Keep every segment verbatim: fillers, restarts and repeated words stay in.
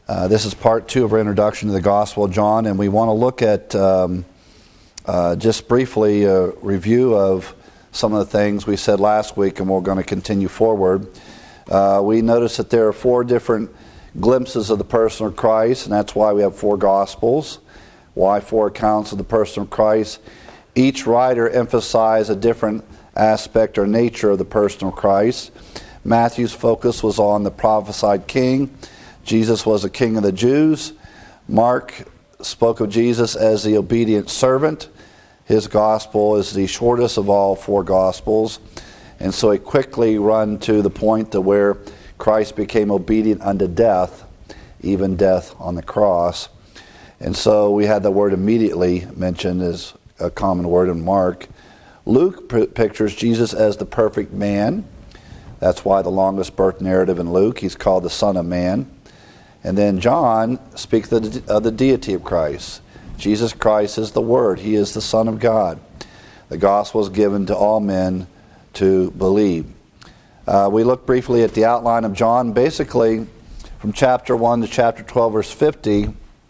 Uh, this is part two of our introduction to the Gospel of John, and we want to look at um, uh, just briefly a review of some of the things we said last week, and we're going to continue forward. Uh, we noticed that there are four different glimpses of the person of Christ, and that's why we have four Gospels. Why four accounts of the person of Christ? Each writer emphasized a different aspect or nature of the person of Christ. Matthew's focus was on the prophesied king. Jesus was the king of the Jews. Mark spoke of Jesus as the obedient servant. His gospel is the shortest of all four gospels. And so he quickly run to the point to where Christ became obedient unto death, even death on the cross. And so we had the word immediately mentioned as a common word in Mark. Luke p- pictures Jesus as the perfect man. That's why the longest birth narrative in Luke, he's called the Son of Man. And then John speaks of the, of the deity of Christ. Jesus Christ is the Word. He is the Son of God. The gospel is given to all men to believe. Uh, we look briefly at the outline of John. Basically, from chapter one to chapter twelve, verse fifty,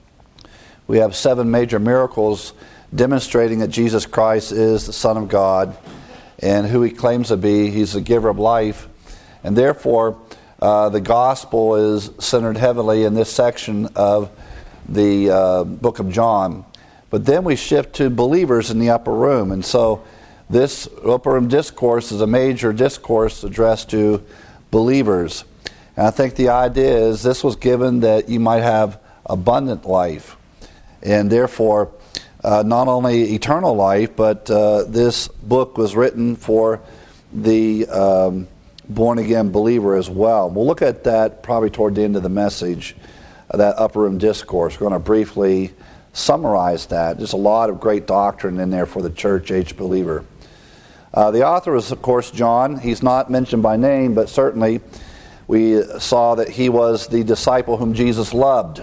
we have seven major miracles demonstrating that Jesus Christ is the Son of God and who he claims to be. He's the giver of life. And therefore, Uh, the gospel is centered heavily in this section of the uh, book of John. But then we shift to believers in the upper room. And so this upper room discourse is a major discourse addressed to believers. And I think the idea is this was given that you might have abundant life. And therefore, uh, not only eternal life, but uh, this book was written for the Um, born-again believer as well. We'll look at that probably toward the end of the message, uh, that upper room discourse. We're going to briefly summarize that. There's a lot of great doctrine in there for the church-age believer. Uh, the author is, of course, John. He's not mentioned by name, but certainly we saw that he was the disciple whom Jesus loved.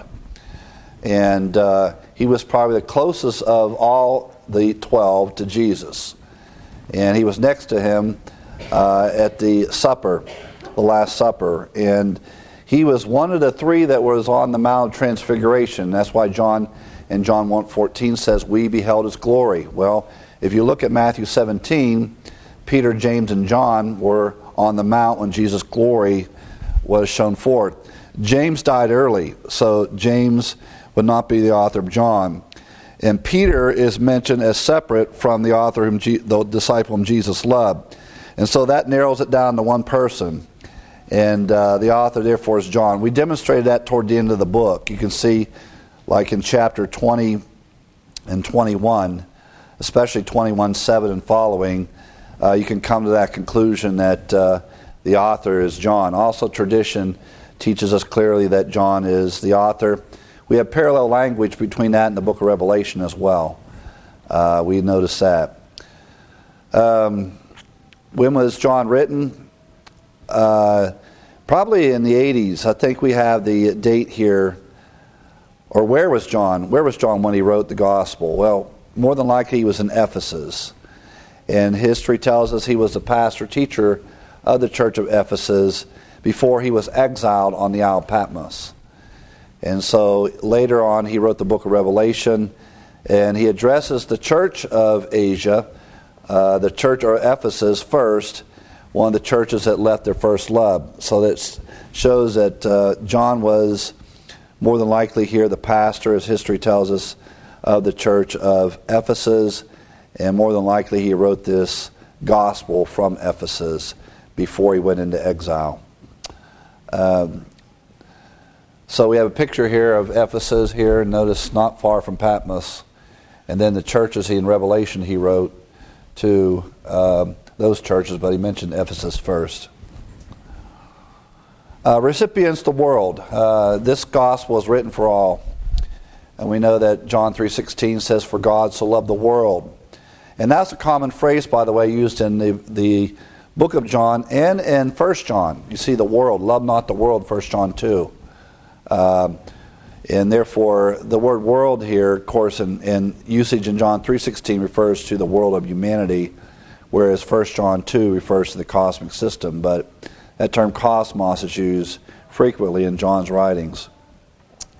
And uh, he was probably the closest of all the twelve to Jesus. And he was next to him Uh, at the supper, the Last Supper. And he was one of the three that was on the Mount of Transfiguration. That's why John in John one fourteen says, we beheld his glory. Well, if you look at Matthew seventeen, Peter, James, and John were on the mount when Jesus' glory was shown forth. James died early, so James would not be the author of John. And Peter is mentioned as separate from the author, whom Je- the disciple whom Jesus loved. And so that narrows it down to one person. And uh, the author, therefore, is John. We demonstrated that toward the end of the book. You can see, like in chapter twenty and twenty-one, especially twenty-one seven and following, uh, you can come to that conclusion that uh, the author is John. Also, tradition teaches us clearly that John is the author. We have parallel language between that and the book of Revelation as well. Uh, we notice that. Um... When was John written? Uh, probably in the eighties. I think we have the date here. Or where was John? Where was John when he wrote the gospel? Well, more than likely he was in Ephesus. And history tells us he was the pastor teacher of the church of Ephesus before he was exiled on the Isle of Patmos. And so later on he wrote the book of Revelation, and he addresses the church of Asia, Uh, the church of Ephesus first, one of the churches that left their first love. So that shows that uh, John was more than likely here the pastor, as history tells us, of the church of Ephesus, and more than likely he wrote this gospel from Ephesus before he went into exile. Um, so we have a picture here of Ephesus here, notice not far from Patmos, and then the churches he in Revelation he wrote to uh, those churches, but he mentioned Ephesus first. Uh, recipients the world. Uh, this gospel is written for all. And we know that John three sixteen says, for God so loved the world. And that's a common phrase, by the way, used in the, the book of John and in First John. You see the world, love not the world, First John two. Uh, And therefore, the word world here, of course, in, in usage in John three sixteen refers to the world of humanity, whereas First John two refers to the cosmic system. But that term cosmos is used frequently in John's writings.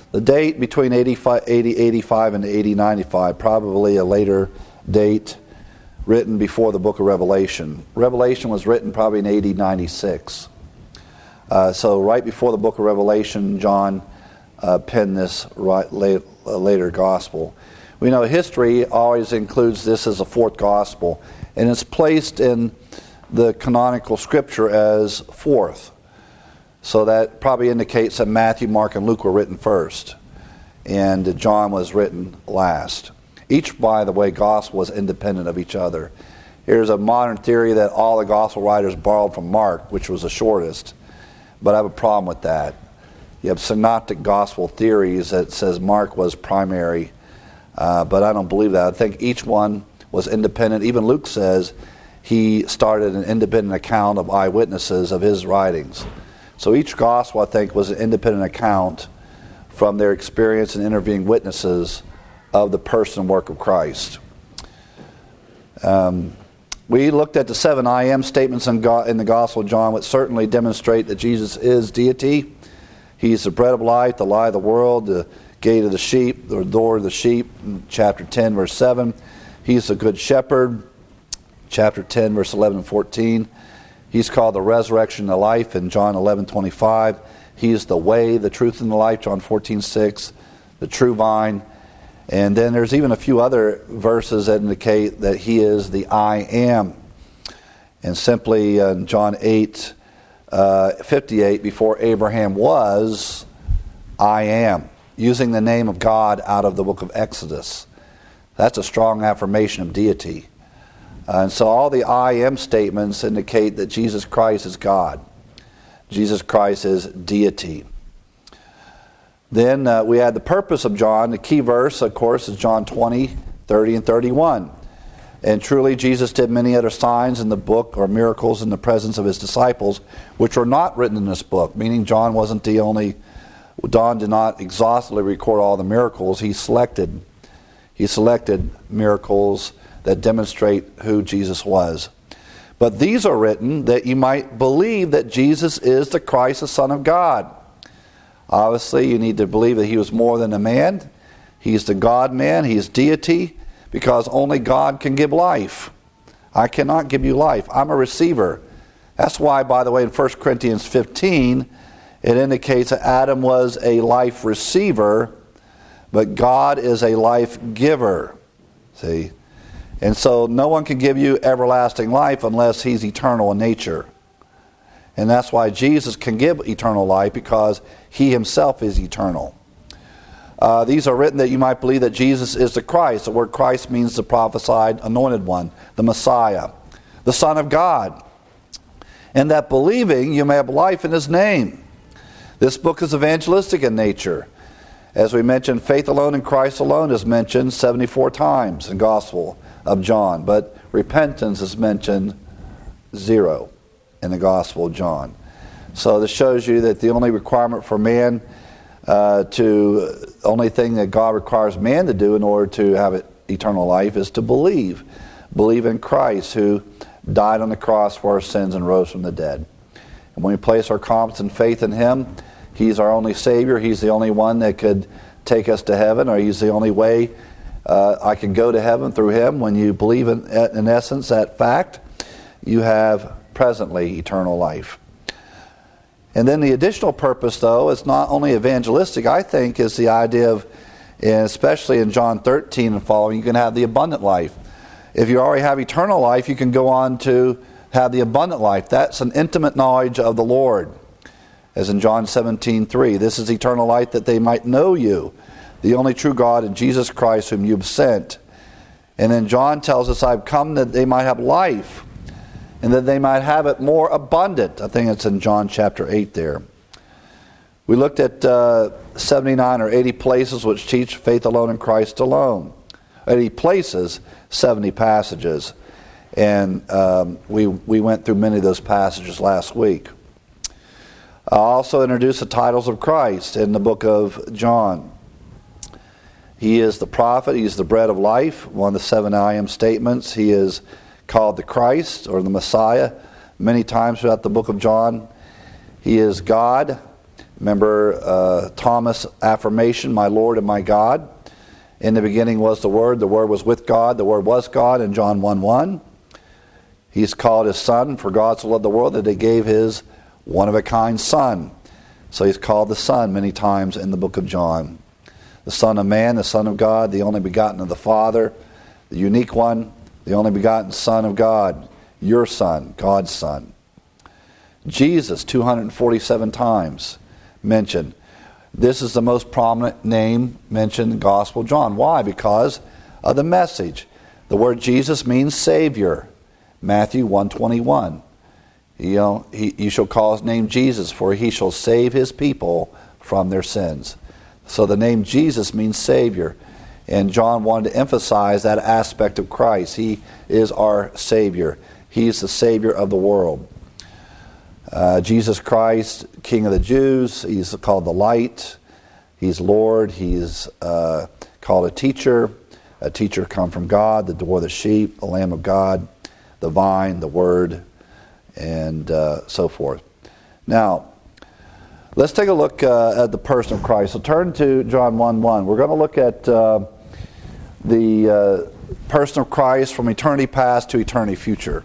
The date between eighty, eighty-five and eighty ninety-five, probably a later date, written before the book of Revelation. Revelation was written probably in A D ninety-six. Uh, so right before the book of Revelation, John uh, penned this right, late, uh, later gospel. We know history always includes this as a fourth gospel, and it's placed in the canonical scripture as fourth. So that probably indicates that Matthew, Mark, and Luke were written first, and John was written last. Each, by the way, gospel was independent of each other. Here's a modern theory that all the gospel writers borrowed from Mark, which was the shortest, but I have a problem with that. You have synoptic gospel theories that says Mark was primary, uh, but I don't believe that. I think each one was independent. Even Luke says he started an independent account of eyewitnesses of his writings. So each gospel, I think, was an independent account from their experience and interviewing witnesses of the person and work of Christ. Um, we looked at the seven I am statements in, God, in the Gospel of John, which certainly demonstrate that Jesus is deity. He's the bread of life, the light of the world, the gate of the sheep, the door of the sheep, in chapter ten, verse seven. He's the good shepherd, chapter ten, verse eleven and fourteen. He's called the resurrection and the life in John eleven twenty-five. He's the way, the truth, and the life, John fourteen six. The true vine. And then there's even a few other verses that indicate that he is the I am. And simply in John eight fifty-eight, before Abraham was, I am. Using the name of God out of the book of Exodus. That's a strong affirmation of deity. And so all the I am statements indicate that Jesus Christ is God. Jesus Christ is deity. Then uh, we had the purpose of John. The key verse, of course, is John twenty, thirty, and thirty-one. And truly Jesus did many other signs in the book, or miracles in the presence of his disciples, which were not written in this book, meaning John wasn't the only, John did not exhaustively record all the miracles. He selected, he selected miracles that demonstrate who Jesus was. But these are written that you might believe that Jesus is the Christ, the Son of God. Obviously, you need to believe that he was more than a man. He's the God-man. He's deity, because only God can give life. I cannot give you life. I'm a receiver. That's why, by the way, in First Corinthians fifteen, it indicates that Adam was a life receiver, but God is a life giver. See? And so no one can give you everlasting life unless he's eternal in nature. And that's why Jesus can give eternal life, because he himself is eternal. Uh, these are written that you might believe that Jesus is the Christ. The word Christ means the prophesied anointed one, the Messiah, the Son of God. And that believing you may have life in his name. This book is evangelistic in nature. As we mentioned, faith alone in Christ alone is mentioned seventy-four times in the Gospel of John, but repentance is mentioned zero in the Gospel of John. So this shows you that the only requirement for man uh, to, only thing that God requires man to do in order to have it, eternal life is to believe. Believe in Christ, who died on the cross for our sins and rose from the dead. And when we place our confidence and faith in him, he's our only Savior. He's the only one that could take us to heaven, or he's the only way uh, I can go to heaven through him. When you believe in, in essence, that fact, you have presently eternal life. And then the additional purpose, though, is not only evangelistic, I think, is the idea of, and especially in John thirteen and following, you can have the abundant life. If you already have eternal life, you can go on to have the abundant life. That's an intimate knowledge of the Lord. As in John seventeen three, this is eternal life, that they might know you, the only true God, and Jesus Christ whom you've sent. And then John tells us, I've come that they might have life, and that they might have it more abundant. I think it's in John chapter eight there. We looked at uh, seventy-nine or eighty places which teach faith alone in Christ alone. eighty places, seventy passages. And um, we, we went through many of those passages last week. I also introduced the titles of Christ in the book of John. He is the prophet. He is the bread of life, one of the seven I am statements. He is called the Christ or the Messiah many times throughout the book of John. He is God. Remember uh, Thomas' affirmation, my Lord and my God. In the beginning was the Word, the Word was with God, the Word was God, in John one one. He's called his Son, for God so loved the world that he gave his one-of-a-kind Son. So he's called the Son many times in the book of John. The Son of Man, the Son of God, the only begotten of the Father, the unique one, the only begotten Son of God, your Son, God's Son. Jesus, two hundred forty-seven times mentioned. This is the most prominent name mentioned in the Gospel of John. Why? Because of the message. The word Jesus means Savior. Matthew one twenty-one. You know, he, you shall call his name Jesus, for he shall save his people from their sins. So the name Jesus means Savior. And John wanted to emphasize that aspect of Christ. He is our Savior. He's the Savior of the world. Uh, Jesus Christ, King of the Jews. He's called the Light. He's Lord. He's uh, called a teacher. A teacher come from God, the door of the sheep, the Lamb of God, the vine, the Word, and uh, so forth. Now, let's take a look uh, at the person of Christ. So turn to John one one. We're going to look at uh, the uh, person of Christ from eternity past to eternity future.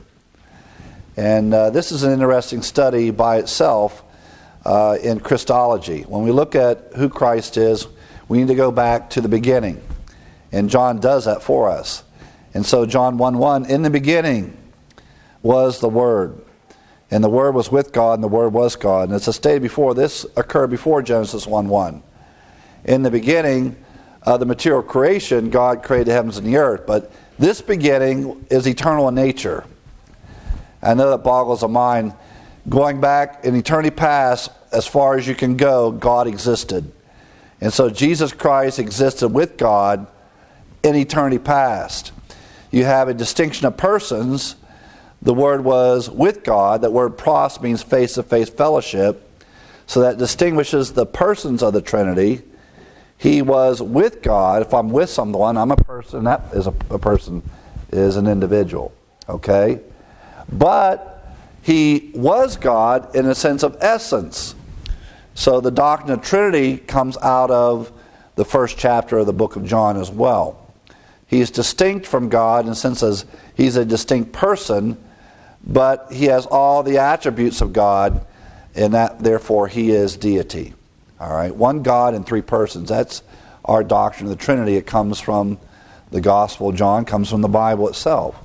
And uh, this is an interesting study by itself uh, in Christology. When we look at who Christ is, we need to go back to the beginning. And John does that for us. And so John one one, in the beginning was the Word. And the Word was with God, and the Word was God. And it's a stated before, this occurred before Genesis one one. In the beginning of the material creation, God created the heavens and the earth. But this beginning is eternal in nature. I know that boggles the mind. Going back in eternity past, as far as you can go, God existed. And so Jesus Christ existed with God in eternity past. You have a distinction of persons. The Word was with God. That word pros means face-to-face fellowship. So that distinguishes the persons of the Trinity. He was with God. If I'm with someone, I'm a person. That is a, a person, is an individual. Okay? But he was God in a sense of essence. So the doctrine of Trinity comes out of the first chapter of the book of John as well. He is distinct from God in the sense as he's a distinct person, but he has all the attributes of God, and that therefore he is deity. All right, one God in three persons. That's our doctrine of the Trinity. It comes from the Gospel of John, comes from the Bible itself.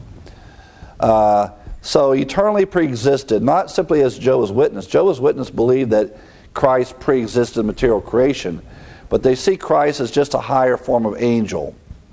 Uh, so eternally pre-existed, not simply as Jehovah's Witness. Jehovah's Witness believe that Christ pre-existed material creation, but they see Christ as just a higher form of angel.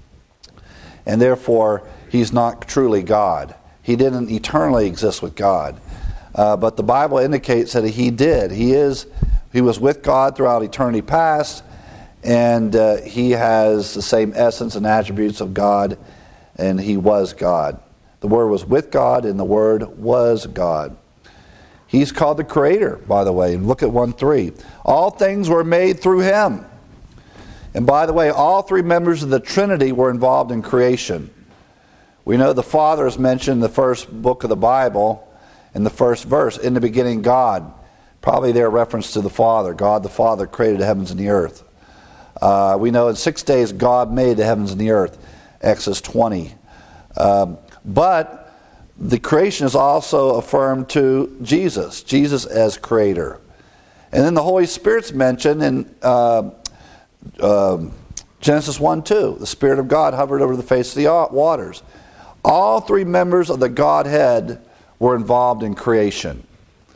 And therefore, he's not truly God. He didn't eternally exist with God. Uh, but the Bible indicates that he did. He is. He was with God throughout eternity past, and uh, he has the same essence and attributes of God, and he was God. The Word was with God, and the Word was God. He's called the Creator, by the way. Look at one three. All things were made through him. And by the way, all three members of the Trinity were involved in creation. We know the Father is mentioned in the first book of the Bible, in the first verse. In the beginning, God. Probably their reference to the Father. God the Father created the heavens and the earth. Uh, we know in six days God made the heavens and the earth. Exodus twenty. Um, but the creation is also affirmed to Jesus. Jesus as Creator. And then the Holy Spirit's mentioned in Uh, Uh, Genesis one two, the Spirit of God hovered over the face of the waters. All three members of the Godhead were involved in creation.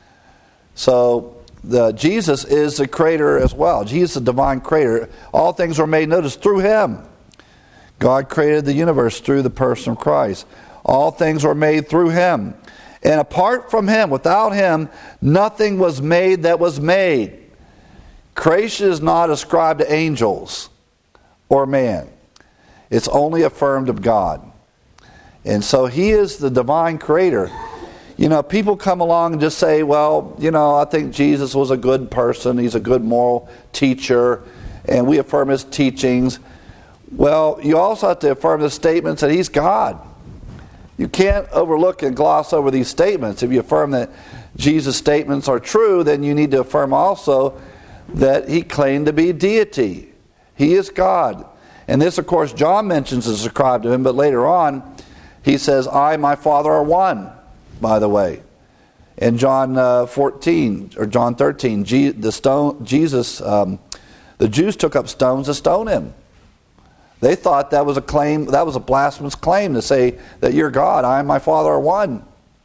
So the, Jesus is the Creator as well. Jesus is the divine Creator. All things were made, notice, through him. God created the universe through the person of Christ. All things were made through him. And apart from him, without him, nothing was made that was made. Creation is not ascribed to angels or man. It's only affirmed of God. And so he is the divine Creator. You know, people come along and just say, well, you know, I think Jesus was a good person. He's a good moral teacher. And we affirm his teachings. Well, you also have to affirm the statements that he's God. You can't overlook and gloss over these statements. If you affirm that Jesus' statements are true, then you need to affirm also that he claimed to be deity. He is God. And this, of course, John mentions is ascribed to him, but later on, he says, I and my Father are one, by the way. In John uh, fourteen, or John thirteen, G, the stone, Jesus, um, the Jews took up stones to stone him. They thought that was a claim, that was a blasphemous claim to say that you're God, I and my Father are one.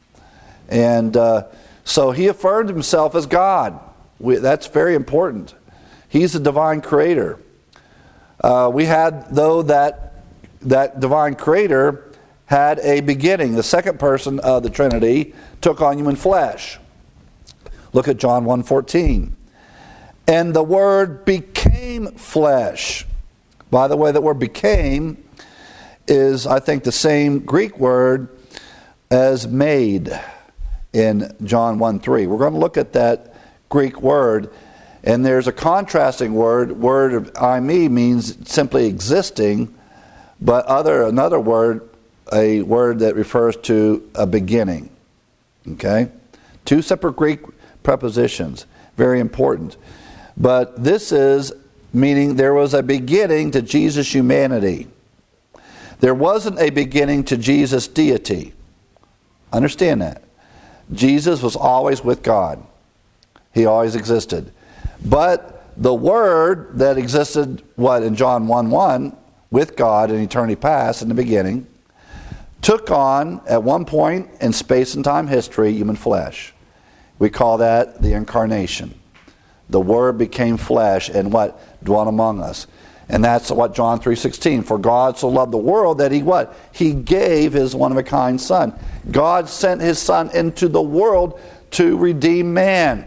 And uh, so he affirmed himself as God. We, that's very important. He's the divine creator. Uh, we had, though, that that divine creator had a beginning. The second person of the Trinity took on human flesh. Look at John one fourteen. And the Word became flesh. By the way, that word became is, I think, the same Greek word as made in John one three. We're going to look at that Greek word, and there's a contrasting word. Word of eimi means simply existing, but other another word, a word that refers to a beginning. Okay? Two separate Greek prepositions. Very important. But this is meaning there was a beginning to Jesus' humanity. There wasn't a beginning to Jesus' deity. Understand that. Jesus was always with God. He always existed. But the Word that existed, what, in John one one, with God in eternity past, in the beginning, took on, at one point in space and time history, human flesh. We call that the incarnation. The Word became flesh and what? Dwelt among us. And that's what John three sixteen. For God so loved the world that he what? He gave his one-of-a-kind Son. God sent his Son into the world to redeem man.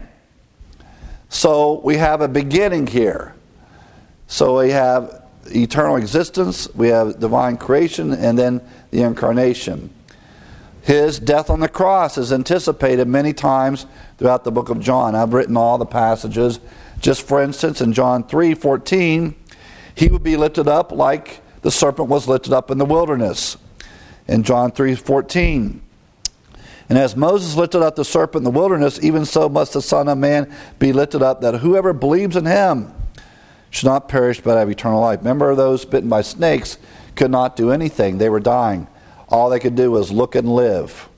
So we have a beginning here. So we have eternal existence, we have divine creation, and then the incarnation. His death on the cross is anticipated many times throughout the book of John. I've written all the passages. Just for instance, in John three fourteen, he would be lifted up like the serpent was lifted up in the wilderness. In John three fourteen, and as Moses lifted up the serpent in the wilderness, even so must the Son of Man be lifted up, that whoever believes in him should not perish but have eternal life. Remember, those bitten by snakes could not do anything. They were dying. All they could do was look and live.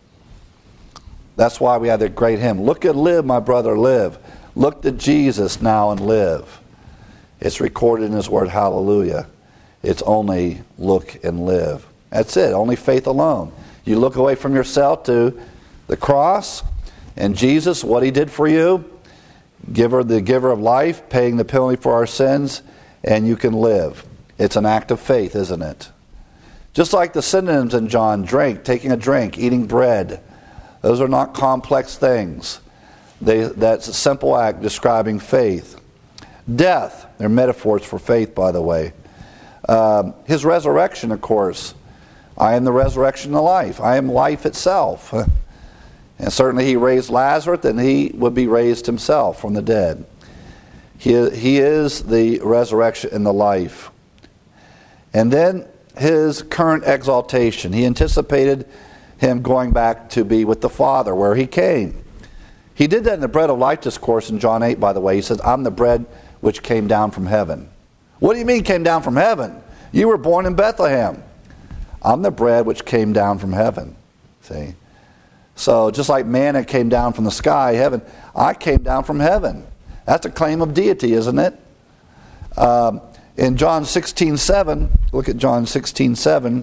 That's why we have that great hymn, look and live, my brother, live. Look to Jesus now and live. It's recorded in his word, hallelujah. It's only look and live. That's it, only faith alone. You look away from yourself to the cross and Jesus, what he did for you, giver, the giver of life, paying the penalty for our sins, and you can live. It's an act of faith, isn't it? Just like the synonyms in John, drink, taking a drink, eating bread. Those are not complex things. They, that's a simple act describing faith. Death, they're metaphors for faith, by the way. Um, his resurrection, of course. I am the resurrection and the life. I am life itself. And certainly he raised Lazarus, and he would be raised himself from the dead. He, he is the resurrection and the life. And then his current exaltation. He anticipated him going back to be with the Father, where he came. He did that in the bread of life discourse in John eight, by the way. He says, I'm the bread which came down from heaven. What do you mean came down from heaven? You were born in Bethlehem. I'm the bread which came down from heaven. See? So just like manna came down from the sky, heaven, I came down from heaven. That's a claim of deity, isn't it? Um, in John sixteen seven, look at John sixteen seven.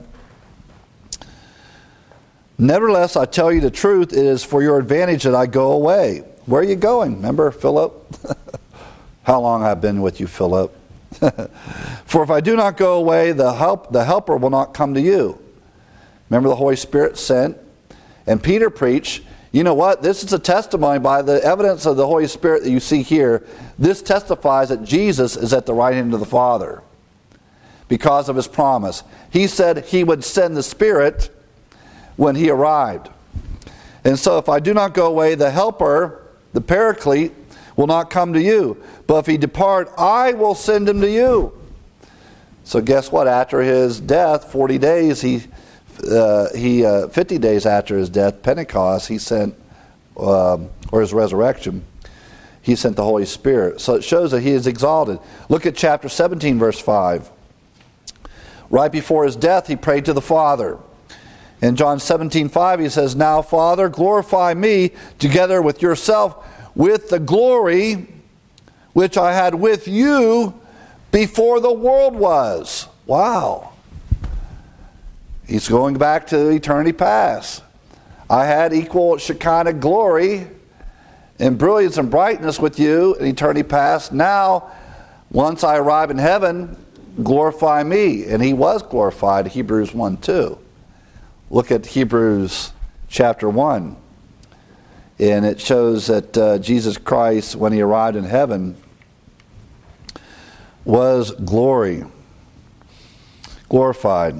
Nevertheless, I tell you the truth, it is for your advantage that I go away. Where are you going? Remember, Philip? How long I've been with you, Philip? For if I do not go away, the help, the helper will not come to you. Remember the Holy Spirit sent? And Peter preached. You know what? This is a testimony by the evidence of the Holy Spirit that you see here. This testifies that Jesus is at the right hand of the Father because of his promise. He said he would send the Spirit when he arrived. And so if I do not go away, the helper, the paraclete, will not come to you. But if he depart, I will send him to you. So guess what? After his death, forty days, he, uh, he uh, fifty days after his death, Pentecost, he sent, um, or his resurrection, He sent the Holy Spirit. So it shows that he is exalted. Look at chapter seventeen, verse five. Right before his death, he prayed to the Father. In John seventeen five, he says, "Now, Father, glorify me together with yourself with the glory which I had with you before the world was." Wow. He's going back to eternity past. I had equal Shekinah glory and brilliance and brightness with you in eternity past. Now, once I arrive in heaven, glorify me. And he was glorified, Hebrews one two. Look at Hebrews chapter one. And it shows that uh, Jesus Christ, when he arrived in heaven, was glory, glorified.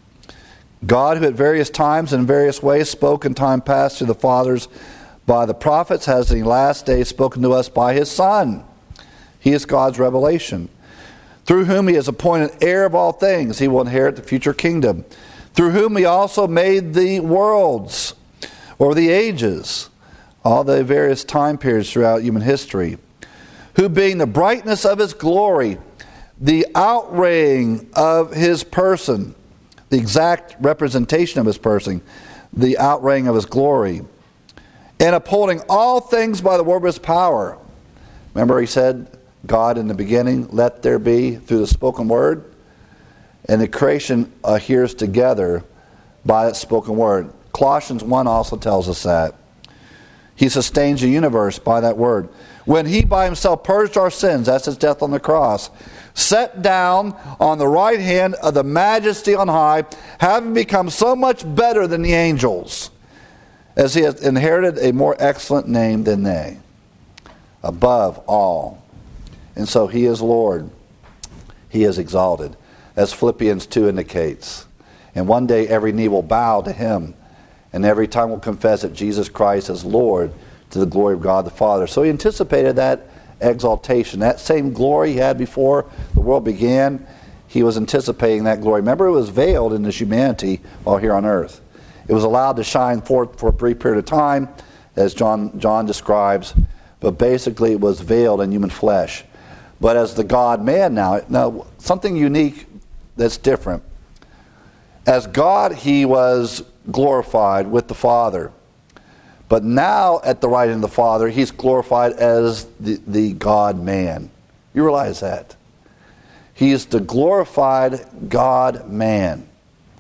God, who at various times and various ways spoke in time past to the fathers by the prophets, has in the last days spoken to us by his Son. He is God's revelation, through whom he has appointed heir of all things. He will inherit the future kingdom, through whom he also made the worlds, or the ages, all the various time periods throughout human history, who being the brightness of his glory, the outraying of his person, the exact representation of his person, the outraying of his glory, and upholding all things by the word of his power. Remember he said, God in the beginning, let there be, through the spoken word. And the creation adheres together by that spoken word. Colossians one also tells us that. He sustains the universe by that word. When he by himself purged our sins, that's his death on the cross, set down on the right hand of the majesty on high, having become so much better than the angels, as he has inherited a more excellent name than they, above all. And so he is Lord. He is exalted, as Philippians two indicates. And one day every knee will bow to him, and every tongue will confess that Jesus Christ is Lord, to the glory of God the Father. So he anticipated that exaltation, that same glory he had before the world began. He was anticipating that glory. Remember, it was veiled in his humanity while here on earth. It was allowed to shine forth for a brief period of time, as John John describes, but basically it was veiled in human flesh. But as the God-man now, now something unique that's different. As God, he was glorified with the Father. But now, at the right hand of the Father, he's glorified as the, the God-man. You realize that? He is the glorified God-man.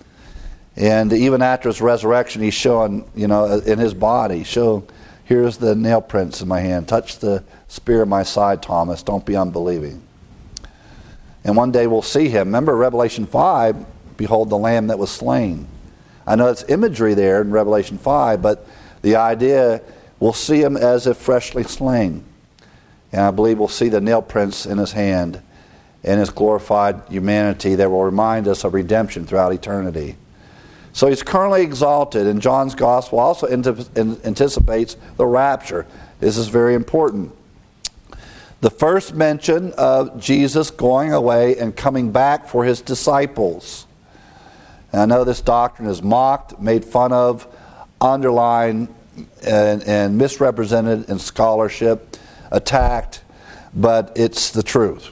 And even after his resurrection, he's showing, you know, in his body, show, here's the nail prints in my hand. Touch the spear in my side, Thomas. Don't be unbelieving. And one day we'll see him. Remember Revelation five, behold the Lamb that was slain. I know it's imagery there in Revelation five, but the idea, we'll see him as if freshly slain. And I believe we'll see the nail prints in his hand and his glorified humanity that will remind us of redemption throughout eternity. So he's currently exalted, and John's Gospel also anticipates the rapture. This is very important. The first mention of Jesus going away and coming back for his disciples. And I know this doctrine is mocked, made fun of, underlined, and, and misrepresented in scholarship, attacked, but it's the truth.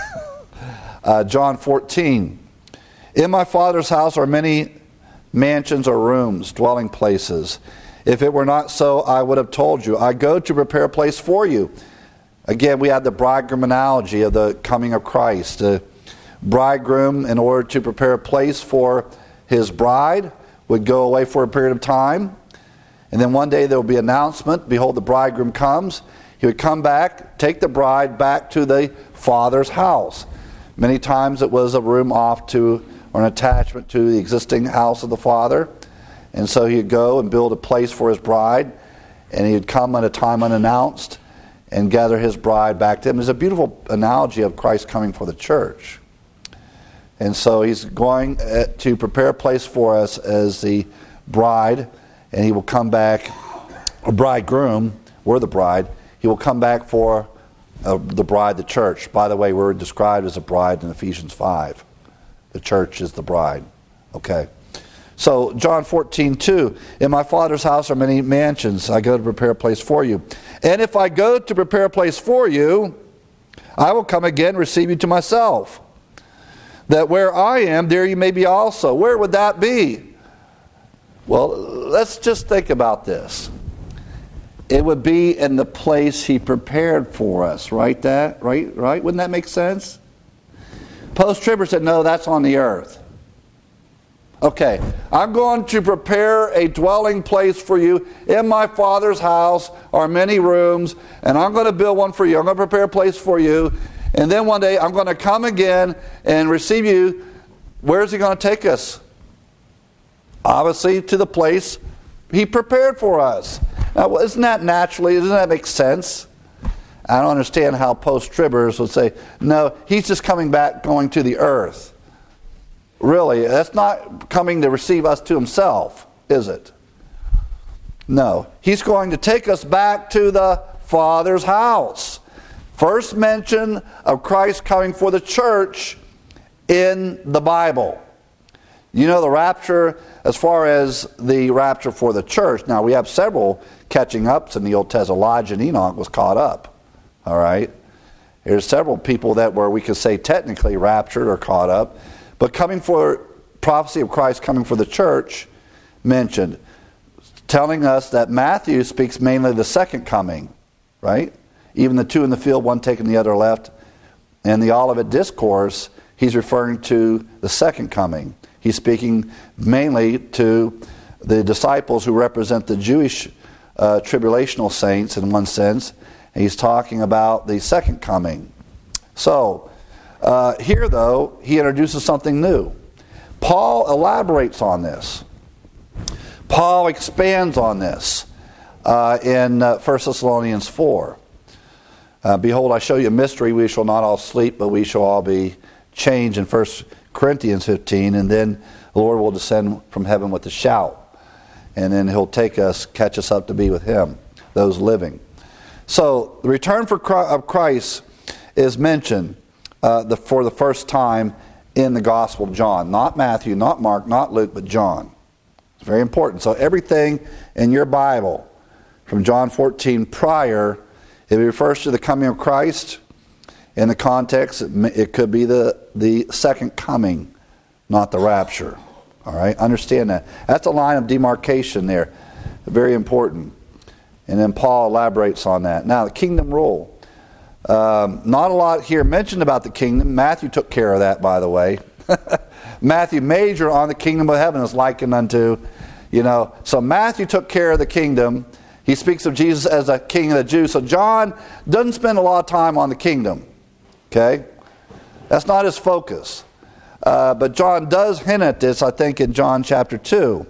uh, John fourteen. In my Father's house are many mansions or rooms, dwelling places. If it were not so, I would have told you. I go to prepare a place for you. Again, we have the bridegroom analogy of the coming of Christ. The bridegroom, in order to prepare a place for his bride, would go away for a period of time. And then one day there will be an announcement, behold, the bridegroom comes. He would come back, take the bride back to the Father's house. Many times it was a room off to, or an attachment to the existing house of the Father. And so he'd go and build a place for his bride, and he'd come at a time unannounced and gather his bride back to him. There's a beautiful analogy of Christ coming for the church. And so he's going to prepare a place for us as the bride, and he will come back, a bridegroom, we're the bride, he will come back for uh, the bride, the church. By the way, we're described as a bride in Ephesians five. The church is the bride. Okay. So John fourteen two, in my Father's house are many mansions. I go to prepare a place for you. And if I go to prepare a place for you, I will come again and receive you to myself, that where I am, there you may be also. Where would that be? Well, let's just think about this. It would be in the place he prepared for us, right? That, right? Right? Wouldn't that make sense? Post-tribber said, no, that's on the earth. Okay, I'm going to prepare a dwelling place for you. In my Father's house are many rooms, and I'm going to build one for you. I'm going to prepare a place for you. And then one day I'm going to come again and receive you. Where is he going to take us? Obviously to the place he prepared for us. Now, isn't that naturally, doesn't that make sense? I don't understand how post-tribbers would say, no, he's just coming back, going to the earth. Really, that's not coming to receive us to himself, is it? No. He's going to take us back to the Father's house. First mention of Christ coming for the church in the Bible. You know the rapture, as far as the rapture for the church, now we have several catching ups in the Old Testament. Elijah and Enoch was caught up. All right? There's several people that were, we could say, technically raptured or caught up. But coming for, prophecy of Christ coming for the church mentioned, telling us that Matthew speaks mainly of the second coming, right? Even the two in the field, one taking the other left. And the Olivet Discourse, he's referring to the second coming. He's speaking mainly to the disciples who represent the Jewish uh, tribulational saints in one sense. And he's talking about the second coming. So, Uh, here, though, he introduces something new. Paul elaborates on this. Paul expands on this uh, in uh, First Thessalonians four. Uh, Behold, I show you a mystery. We shall not all sleep, but we shall all be changed in First Corinthians fifteen. And then the Lord will descend from heaven with a shout. And then he'll take us, catch us up to be with him, those living. So the return for Christ, of Christ is mentioned Uh, the, for the first time in the Gospel of John. Not Matthew, not Mark, not Luke, but John. It's very important. So everything in your Bible from John fourteen prior, if it refers to the coming of Christ, in the context, it, it could be the, the second coming, not the rapture. All right? Understand that. That's a line of demarcation there. Very important. And then Paul elaborates on that. Now, the kingdom rule. Um, not a lot here mentioned about the kingdom. Matthew took care of that, by the way. Matthew major on the kingdom of heaven is likened unto, you know. So Matthew took care of the kingdom. He speaks of Jesus as a king of the Jews. So John doesn't spend a lot of time on the kingdom. Okay? That's not his focus. Uh, but John does hint at this, I think, in John chapter two.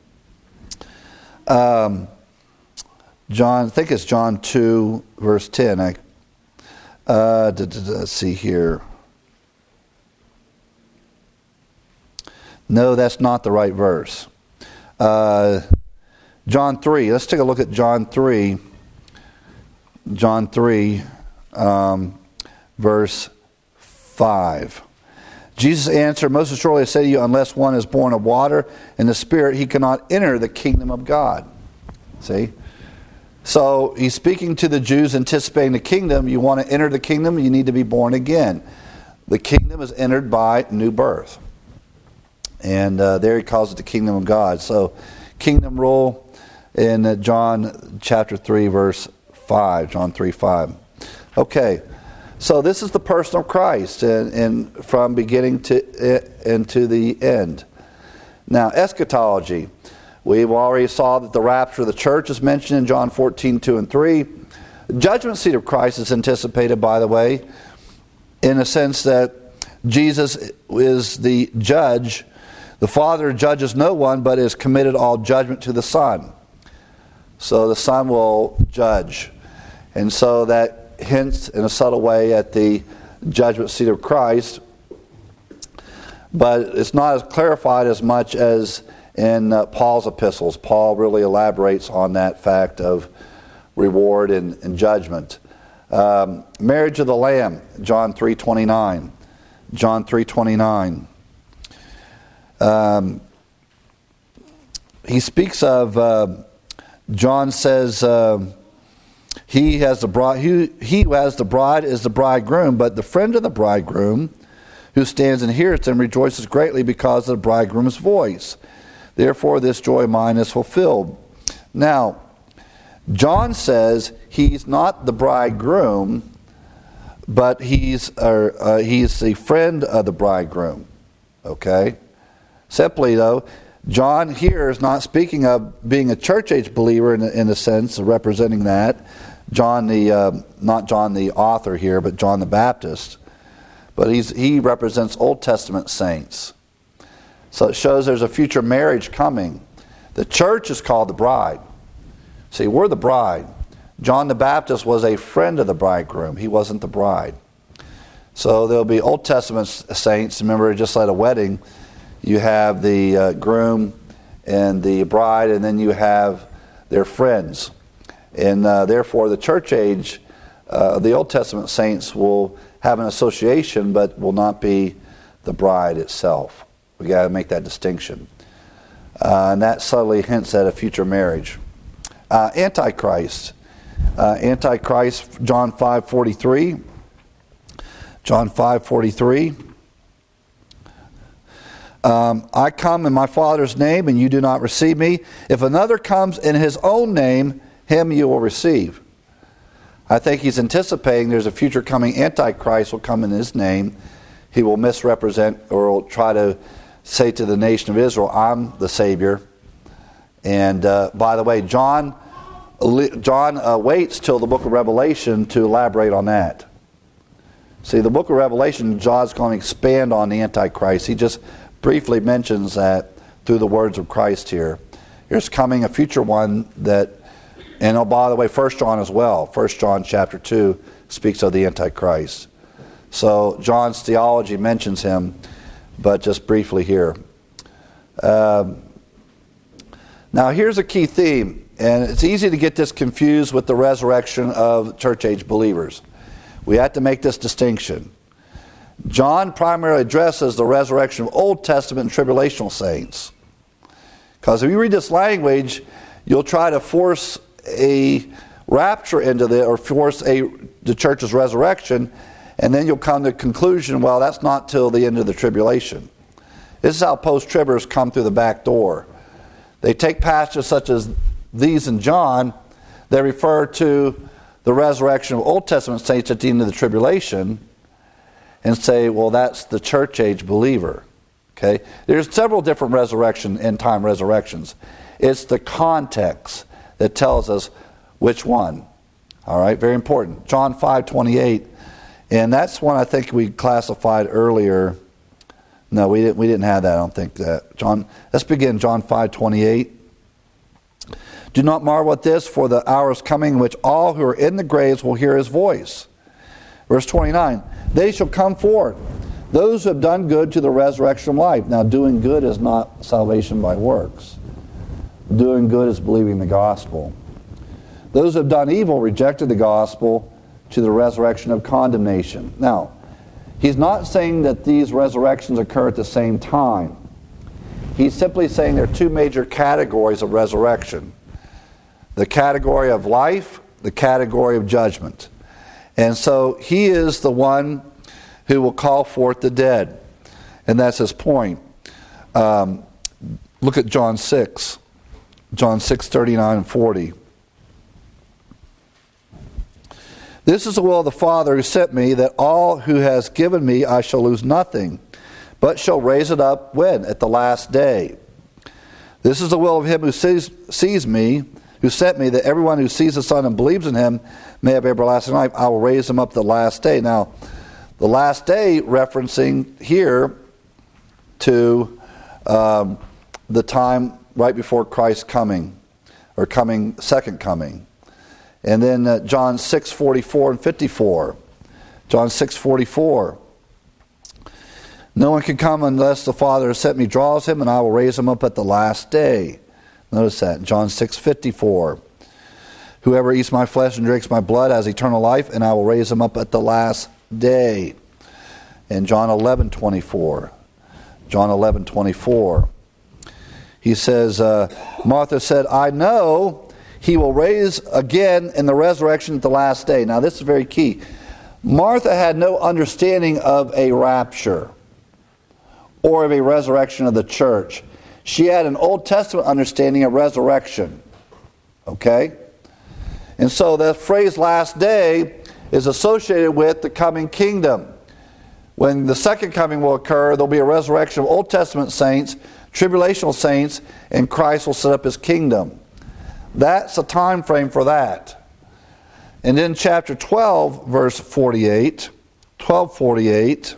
Um, John, I think it's John two, verse ten. I Uh, let's see here. No, that's not the right verse. Uh, John three. Let's take a look at John three. John three, um, verse five. Jesus answered, Most assuredly I say to you, unless one is born of water and the Spirit, he cannot enter the kingdom of God. See? So he's speaking to the Jews anticipating the kingdom. You want to enter the kingdom, you need to be born again. The kingdom is entered by new birth. And uh, there he calls it the kingdom of God. So kingdom rule in uh, John chapter three, verse five. John three, five. Okay, so this is the person of Christ and, and from beginning to uh, and to the end. Now, eschatology. We've already saw that the rapture of the church is mentioned in John fourteen, two and three. The judgment seat of Christ is anticipated, by the way, in a sense that Jesus is the judge. The Father judges no one, but has committed all judgment to the Son. So the Son will judge. And so that hints in a subtle way at the judgment seat of Christ. But it's not as clarified as much as in uh, Paul's epistles. Paul really elaborates on that fact of reward and, and judgment. Um, marriage of the Lamb, John three twenty-nine. John three twenty-nine. Um, he speaks of, uh, John says, uh, he has the bride, he, he who has the bride is the bridegroom, but the friend of the bridegroom who stands and hears him rejoices greatly because of the bridegroom's voice. Therefore this joy of mine is fulfilled. Now, John says he's not the bridegroom, but he's uh, uh, he's the friend of the bridegroom. Okay? Simply, though, John here is not speaking of being a church age believer in, in a sense, representing that. John the, uh, not John the author here, but John the Baptist. But he's, he represents Old Testament saints. So it shows there's a future marriage coming. The church is called the bride. See, we're the bride. John the Baptist was a friend of the bridegroom. He wasn't the bride. So there'll be Old Testament saints. Remember, just like a wedding, you have the uh, groom and the bride, and then you have their friends. And uh, therefore, the church age, uh, the Old Testament saints will have an association, but will not be the bride itself. We got to make that distinction. Uh, and that subtly hints at a future marriage. Uh, Antichrist. Uh, Antichrist, John five forty-three. John five forty-three. Um, I come in my Father's name, and you do not receive me. If another comes in his own name, him you will receive. I think he's anticipating there's a future coming Antichrist will come in his name. He will misrepresent or will try to say to the nation of Israel, I'm the Savior. And uh, by the way, John John uh, waits till the book of Revelation to elaborate on that. See, the book of Revelation, John's going to expand on the Antichrist. He just briefly mentions that through the words of Christ here. There's coming a future one that, and oh, by the way, First John as well. First John chapter two speaks of the Antichrist. So John's theology mentions him, but just briefly here. Um, now here's a key theme, and it's easy to get this confused with the resurrection of church age believers. We have to make this distinction. John primarily addresses the resurrection of Old Testament and tribulational saints. Because if you read this language, you'll try to force a rapture into the, or force a the church's resurrection, and then you'll come to the conclusion, well, that's not till the end of the tribulation. This is how post-tribbers come through the back door. They take passages such as these in John, they refer to the resurrection of Old Testament saints at the end of the tribulation, and say, well, that's the church age believer. Okay? There's several different resurrection, end time resurrections. It's the context that tells us which one. All right? Very important. John five twenty-eight. And that's one I think we classified earlier. No, we didn't we didn't have that, I don't think that. John, let's begin John five twenty-eight. Do not marvel at this, for the hour is coming in which all who are in the graves will hear his voice. Verse twenty-nine, they shall come forth, those who have done good to the resurrection of life. Now, doing good is not salvation by works. Doing good is believing the gospel. Those who have done evil rejected the gospel to the resurrection of condemnation. Now, he's not saying that these resurrections occur at the same time. He's simply saying there are two major categories of resurrection. The category of life, the category of judgment. And so he is the one who will call forth the dead. And that's his point. Um, look at John six. John six, thirty-nine and forty. This is the will of the Father who sent me, that all who has given me I shall lose nothing, but shall raise it up when? At the last day. This is the will of him who sees, sees me, who sent me, that everyone who sees the Son and believes in him may have everlasting life. I will raise him up the last day. Now, the last day referencing here to um, the time right before Christ's coming, or coming, second coming. And then uh, John six, forty-four and fifty-four. John six, forty-four. No one can come unless the Father who sent me draws him, and I will raise him up at the last day. Notice that. John six, fifty-four. Whoever eats my flesh and drinks my blood has eternal life, and I will raise him up at the last day. And John eleven, twenty-four. John eleven, twenty-four. He says, uh, Martha said, I know he will raise again in the resurrection at the last day. Now this is very key. Martha had no understanding of a rapture or of a resurrection of the church. She had an Old Testament understanding of resurrection. Okay? And so the phrase last day is associated with the coming kingdom. When the second coming will occur, there'll be a resurrection of Old Testament saints, tribulational saints, and Christ will set up his kingdom. That's a time frame for that. And then chapter twelve, verse forty-eight, twelve forty-eight,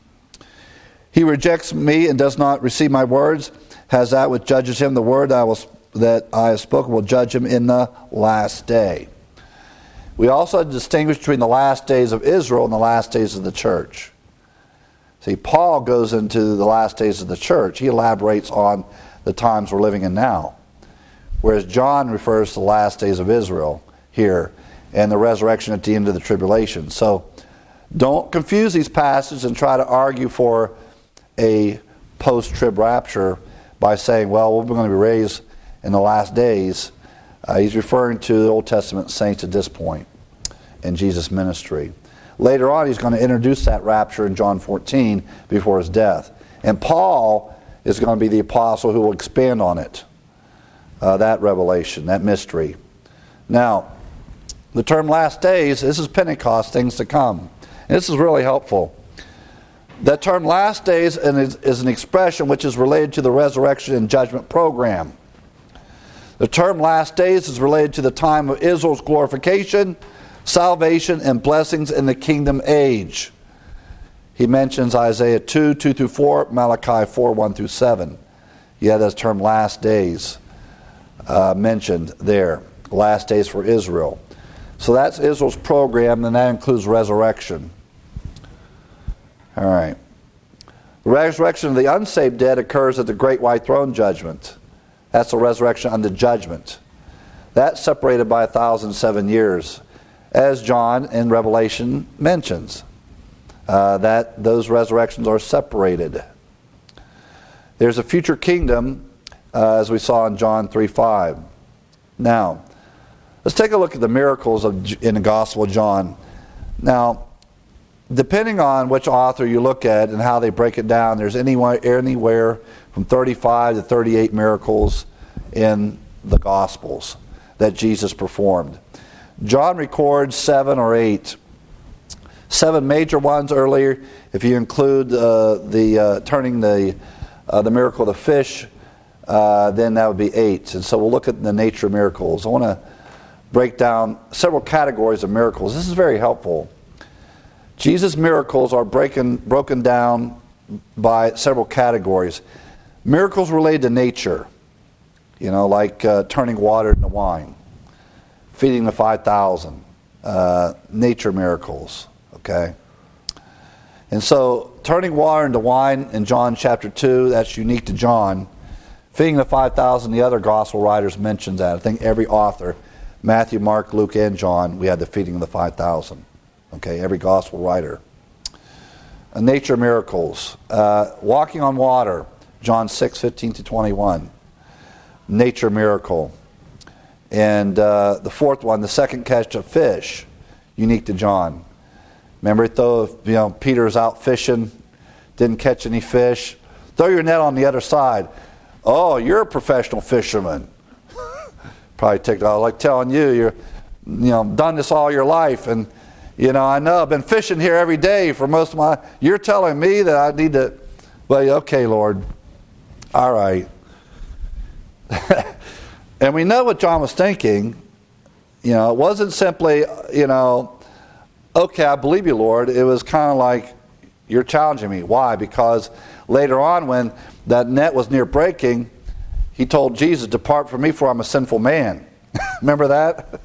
he rejects me and does not receive my words, has that which judges him. The word I will, that I have spoken will judge him in the last day. We also distinguish between the last days of Israel and the last days of the church. See, Paul goes into the last days of the church. He elaborates on the times we're living in now. Whereas John refers to the last days of Israel here and the resurrection at the end of the tribulation. So don't confuse these passages and try to argue for a post-trib rapture by saying, well, we're going to be raised in the last days. Uh, he's referring to the Old Testament saints at this point in Jesus' ministry. Later on, he's going to introduce that rapture in John fourteen before his death. And Paul is going to be the apostle who will expand on it, uh, that revelation, that mystery. Now, the term last days, this is Pentecost, things to come. And this is really helpful. That term last days is an expression which is related to the resurrection and judgment program. The term last days is related to the time of Israel's glorification, salvation, and blessings in the kingdom age. He mentions Isaiah two, two through four, Malachi four, one through seven. Yeah, that term last days uh, mentioned there. Last days for Israel. So that's Israel's program, and that includes resurrection. All right. The resurrection of the unsaved dead occurs at the great white throne judgment. That's the resurrection unto judgment. That's separated by a thousand seven years, as John in Revelation mentions. Uh, that those resurrections are separated. There's a future kingdom, uh, as we saw in John three five. Now, let's take a look at the miracles of, in the Gospel of John. Now, depending on which author you look at and how they break it down, there's anywhere, anywhere from thirty-five to thirty-eight miracles in the Gospels that Jesus performed. John records seven or eight. Seven major ones earlier. If you include uh, the uh, turning the uh, the miracle of the fish, uh, then that would be eight. And so we'll look at the nature of miracles. I want to break down several categories of miracles. This is very helpful. Jesus' miracles are breaking, broken down by several categories. Miracles related to nature, you know, like uh, turning water into wine, feeding the five thousand, uh, nature miracles, okay? And so, turning water into wine in John chapter two, that's unique to John. Feeding the five thousand, the other gospel writers mention that. I think every author, Matthew, Mark, Luke, and John, we had the feeding of the five thousand. Okay, every gospel writer. Uh, nature miracles. Uh, walking on water, John six, fifteen to twenty-one. Nature miracle. And uh, the fourth one, the second catch of fish, unique to John. Remember, though, you know, Peter's out fishing, didn't catch any fish. Throw your net on the other side. Oh, you're a professional fisherman. Probably ticked off, like telling you, you're, you know, done this all your life, and you know, I know I've been fishing here every day for most of my. You're telling me that I need to. Well, okay, Lord. All right. And we know what John was thinking. You know, it wasn't simply, you know, okay, I believe you, Lord. It was kind of like, you're challenging me. Why? Because later on, when that net was near breaking, he told Jesus, "Depart from me, for I'm a sinful man." Remember that?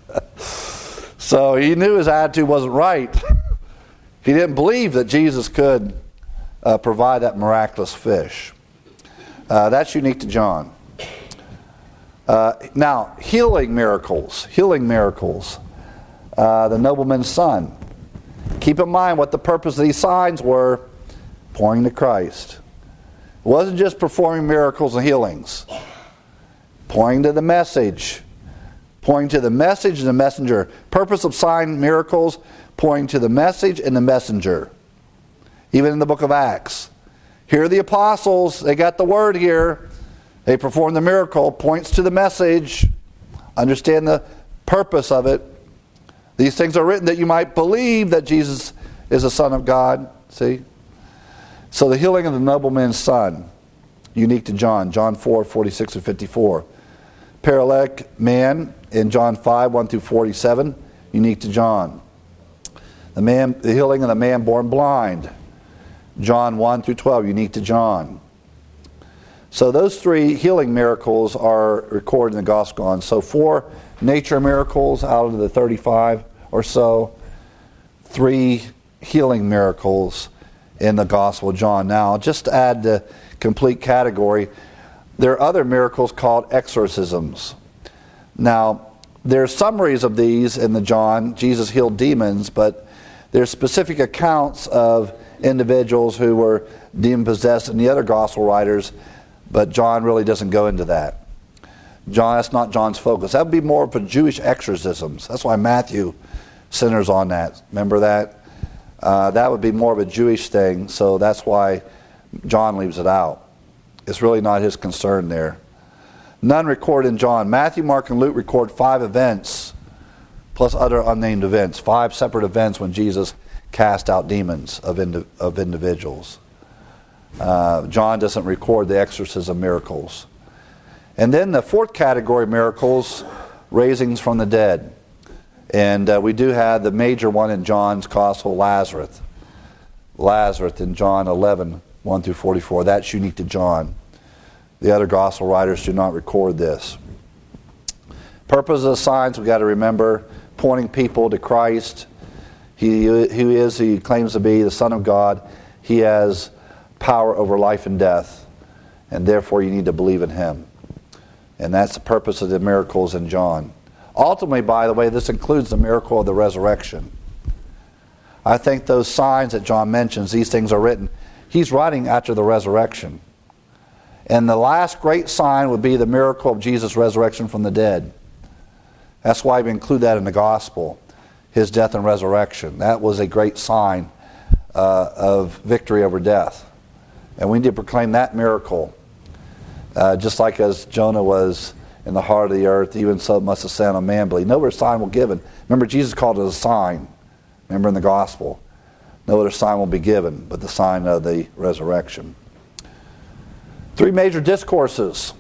So he knew his attitude wasn't right. He didn't believe that Jesus could uh, provide that miraculous fish. Uh, that's unique to John. Uh, now, healing miracles. Healing miracles. Uh, the nobleman's son. Keep in mind what the purpose of these signs were. Pointing to Christ. wasn't just performing miracles and healings. Pointing to the message. Pointing to the message and the messenger. Purpose of sign miracles, pointing to the message and the messenger. Even in the book of Acts. Here are the apostles, they got the word here. They perform the miracle, points to the message. Understand the purpose of it. These things are written that you might believe that Jesus is the Son of God. See? So the healing of the nobleman's son, unique to John. John four, forty-six and fifty-four. Paralytic man in John five, one through forty-seven, unique to John. The man, the healing of the man born blind. John one through twelve, unique to John. So those three healing miracles are recorded in the Gospel. And so four nature miracles out of the thirty-five or so. Three healing miracles in the Gospel of John. Now, just to add the complete category, there are other miracles called exorcisms. Now, there are summaries of these in the John. Jesus healed demons, but there's specific accounts of individuals who were demon-possessed in the other gospel writers, but John really doesn't go into that. John, that's not John's focus. That would be more of a Jewish exorcisms. That's why Matthew centers on that. Remember that? Uh, that would be more of a Jewish thing, so that's why John leaves it out. It's really not his concern there. None recorded in John. Matthew, Mark, and Luke record five events, plus other unnamed events. Five separate events when Jesus cast out demons of, indi- of individuals. Uh, John doesn't record the exorcism miracles. And then the fourth category of miracles, raisings from the dead. And uh, we do have the major one in John's Gospel, Lazarus. Lazarus in John eleven, one through forty-four. That's unique to John. The other Gospel writers do not record this. Purpose of the signs, we've got to remember, pointing people to Christ. He who is, he claims to be the Son of God. He has power over life and death. And therefore you need to believe in him. And that's the purpose of the miracles in John. Ultimately, by the way, this includes the miracle of the resurrection. I think those signs that John mentions, these things are written, he's writing after the resurrection. And the last great sign would be the miracle of Jesus' resurrection from the dead. That's why we include that in the gospel, his death and resurrection. That was a great sign uh, of victory over death. And we need to proclaim that miracle. Uh, just like as Jonah was in the heart of the earth, even so must the Son of Man believe. No other sign will be given. Remember, Jesus called it a sign. Remember in the gospel. No other sign will be given but the sign of the resurrection. Three major discourses.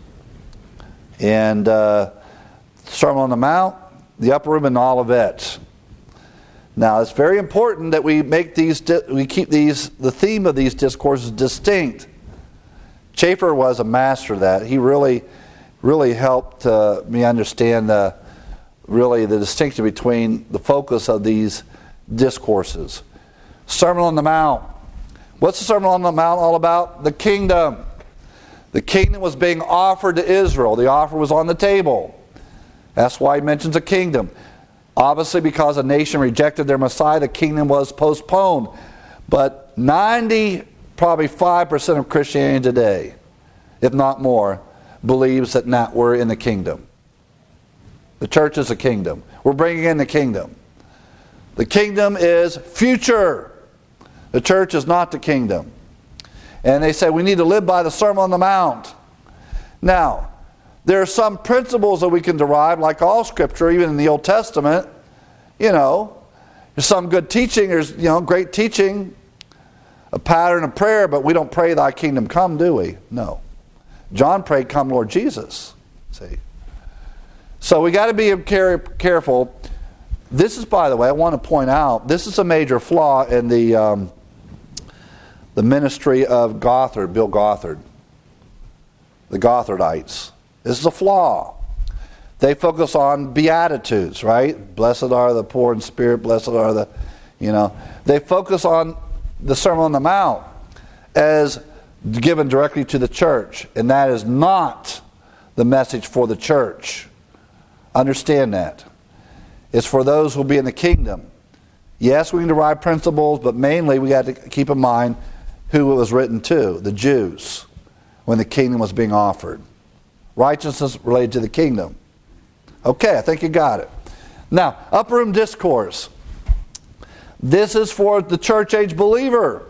And uh, Sermon on the Mount, the Upper Room, and the Olivet. Now, it's very important that we make these, we keep these, the theme of these discourses distinct. Schaeffer was a master of that. He really, really helped uh, me understand the, really the distinction between the focus of these discourses. Sermon on the Mount. What's the Sermon on the Mount all about? The kingdom. The kingdom was being offered to Israel. The offer was on the table. That's why he mentions a kingdom. Obviously, because a nation rejected their Messiah, the kingdom was postponed. But ninety, probably five percent of Christianity today, if not more, believes that not we're in the kingdom. The church is a kingdom. We're bringing in the kingdom. The kingdom is future. The church is not the kingdom. And they say we need to live by the Sermon on the Mount. Now, there are some principles that we can derive, like all Scripture, even in the Old Testament. You know, there's some good teaching. There's, you know, great teaching, a pattern of prayer, but we don't pray thy kingdom come, do we? No. John prayed, come Lord Jesus. See? So we got to be care- careful. This is, by the way, I want to point out, this is a major flaw in the um, the ministry of Gothard, Bill Gothard. The Gothardites. This is a flaw. They focus on Beatitudes, right? Blessed are the poor in spirit, blessed are the, you know. They focus on the Sermon on the Mount as given directly to the church. And that is not the message for the church. Understand that. It's for those who will be in the kingdom. Yes, we can derive principles, but mainly we got to keep in mind who it was written to, the Jews. when the kingdom was being offered. Righteousness related to the kingdom. Okay, I think you got it. Now, upper room discourse. This is for the church age believer,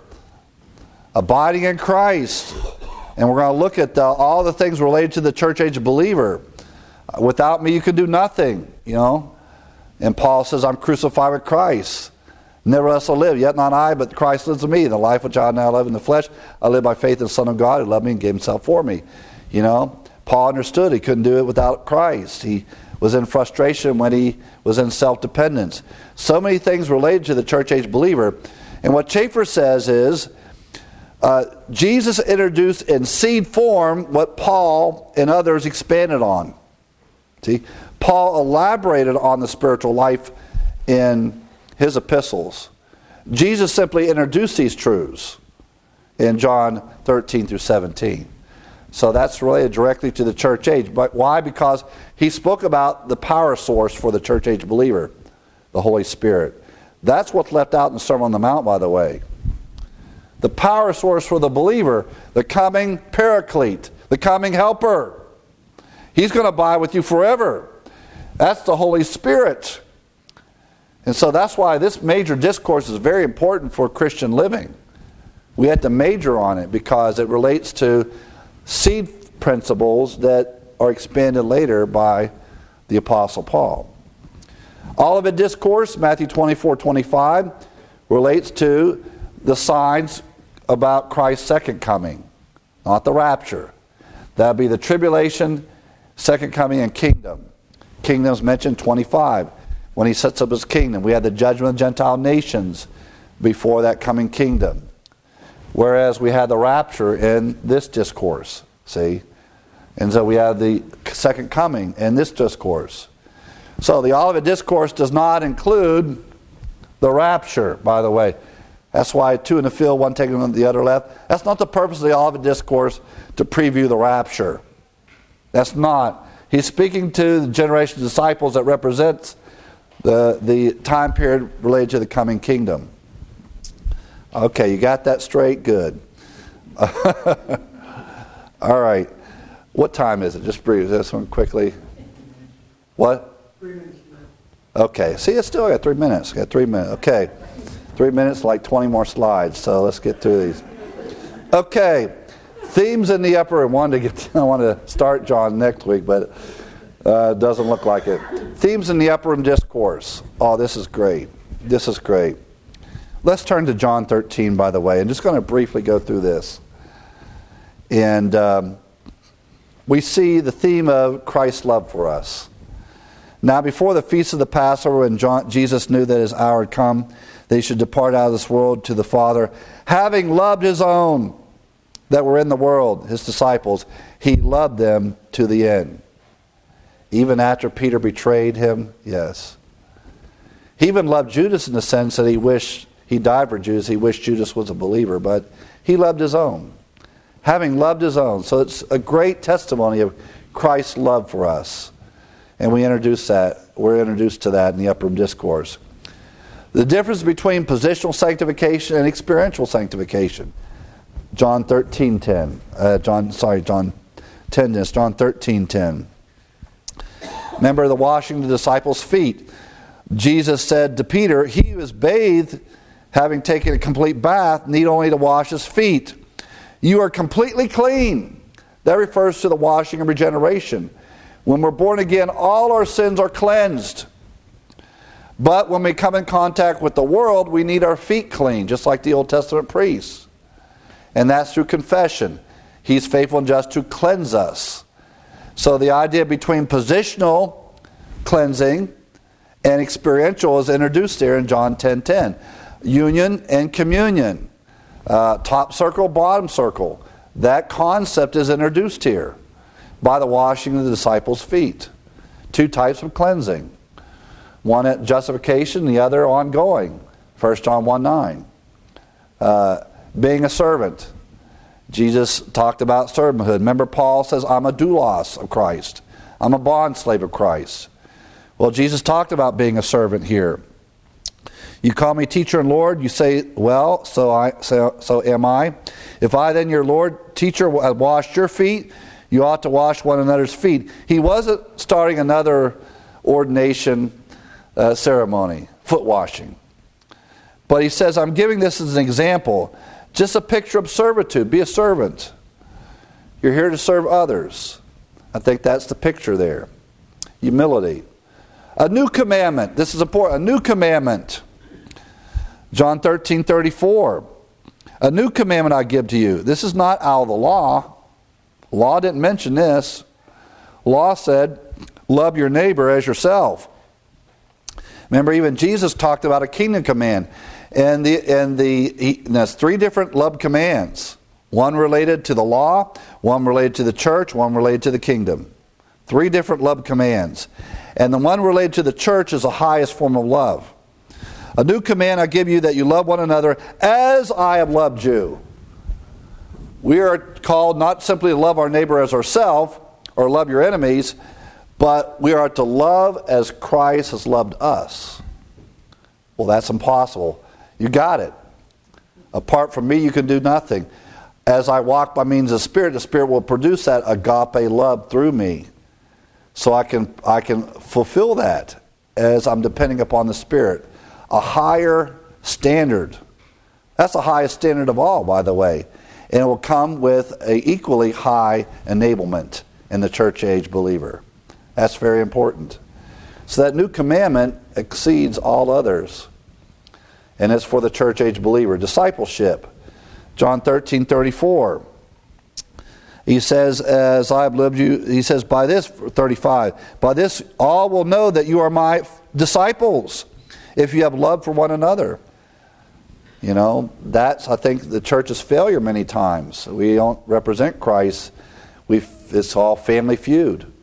abiding in Christ. And we're going to look at the, all the things related to the church age believer. Without me, you can do nothing, you know. And Paul says, I'm crucified with Christ. Nevertheless I live, yet not I, but Christ lives in me. The life which I now live in the flesh, I live by faith in the Son of God who loved me and gave himself for me. You know, Paul understood he couldn't do it without Christ. He was in frustration when he was in self-dependence. So many things related to the church age believer. And what Chafer says is, uh, Jesus introduced in seed form what Paul and others expanded on. See, Paul elaborated on the spiritual life in his epistles. Jesus simply introduced these truths in John thirteen through seventeen. So that's related directly to the church age. But why? Because he spoke about the power source for the church age believer, the Holy Spirit. That's what's left out in the Sermon on the Mount, by the way. The power source for the believer, the coming paraclete, the coming helper. He's going to abide with you forever. That's the Holy Spirit. And so that's why this major discourse is very important for Christian living. We have to major on it because it relates to seed principles that are expanded later by the Apostle Paul. Olivet Discourse, Matthew twenty-four twenty-five, relates to the signs about Christ's second coming, not the rapture. That would be the tribulation, second coming, and kingdom. Kingdom's mentioned twenty-five. When he sets up his kingdom, we had the judgment of Gentile nations before that coming kingdom. Whereas we had the rapture in this discourse, see? And so we have the second coming in this discourse. So the Olivet Discourse does not include the rapture, by the way. That's why two in the field, one taken on the other left. That's not the purpose of the Olivet Discourse, to preview the rapture. That's not. He's speaking to the generation of disciples that represents the, the time period related to the coming kingdom. Okay, you got that straight? Good. All right. What time is it? Just breathe this one quickly. What? Three minutes. Okay. See, it's still got three minutes. Got three minutes. Okay. Three minutes, like twenty more slides. So let's get through these. Okay. Themes in the upper. I wanted to get. I want to start John next week, but uh, it doesn't look like it. Themes in the upper room discourse. Oh, this is great. This is great. Let's turn to John thirteen, by the way. I'm just going to briefly go through this. And um, we see the theme of Christ's love for us. Now, before the feast of the Passover, when John, Jesus knew that his hour had come, that he should depart out of this world to the Father, having loved his own that were in the world, his disciples, he loved them to the end. Even after Peter betrayed him, yes. He even loved Judas in the sense that he wished, he died for Judas, he wished Judas was a believer, but he loved his own. Having loved his own. So it's a great testimony of Christ's love for us. And we introduce that, we're introduced to that in the upper room discourse. The difference between positional sanctification and experiential sanctification. John thirteen ten. Uh, John, sorry, John ten, this, John thirteen ten. Remember the washing of the disciples' feet. Jesus said to Peter, he who is bathed, having taken a complete bath, need only to wash his feet. You are completely clean. That refers to the washing and regeneration. When we're born again, all our sins are cleansed. But when we come in contact with the world, we need our feet clean, just like the Old Testament priests. And that's through confession. He's faithful and just to cleanse us. So the idea between positional cleansing and experiential is introduced there in John ten ten. Union and communion. Uh, top circle, bottom circle. That concept is introduced here by the washing of the disciples' feet. Two types of cleansing. One at justification, the other ongoing. First John one nine. Uh, being a servant. Jesus talked about servanthood. Remember, Paul says, I'm a doulos of Christ. I'm a bondslave of Christ. Well, Jesus talked about being a servant here. You call me teacher and Lord, you say, well, so I so, so am I. If I then, your Lord, teacher, have washed your feet, you ought to wash one another's feet. He wasn't starting another ordination uh, ceremony, foot washing. But he says, I'm giving this as an example, just a picture of servitude. Be a servant. You're here to serve others. I think that's the picture there. Humility. A new commandment. This is important. A new commandment. John thirteen thirty-four. A new commandment I give to you. This is not out of the law. Law didn't mention this. Law said, love your neighbor as yourself. Remember, even Jesus talked about a kingdom command. And the and the he, and that's three different love commands. One related to the law, one related to the church, one related to the kingdom. Three different love commands. And the one related to the church is the highest form of love. A new command I give you, that you love one another as I have loved you. We are called not simply to love our neighbor as ourselves, or love your enemies, but we are to love as Christ has loved us. Well, that's impossible. You got it. Apart from me, you can do nothing. As I walk by means of the Spirit, the Spirit will produce that agape love through me. So I can I can fulfill that as I'm depending upon the Spirit. A higher standard. That's the highest standard of all, by the way. And it will come with an equally high enablement in the church age believer. That's very important. So that new commandment exceeds all others. And it's for the church age believer. Discipleship. John thirteen thirty-four. He says, as I have loved you, he says, by this, thirty-five, by this all will know that you are my disciples, if you have love for one another. You know, that's, I think, the church's failure many times. We don't represent Christ. We It's all family feud.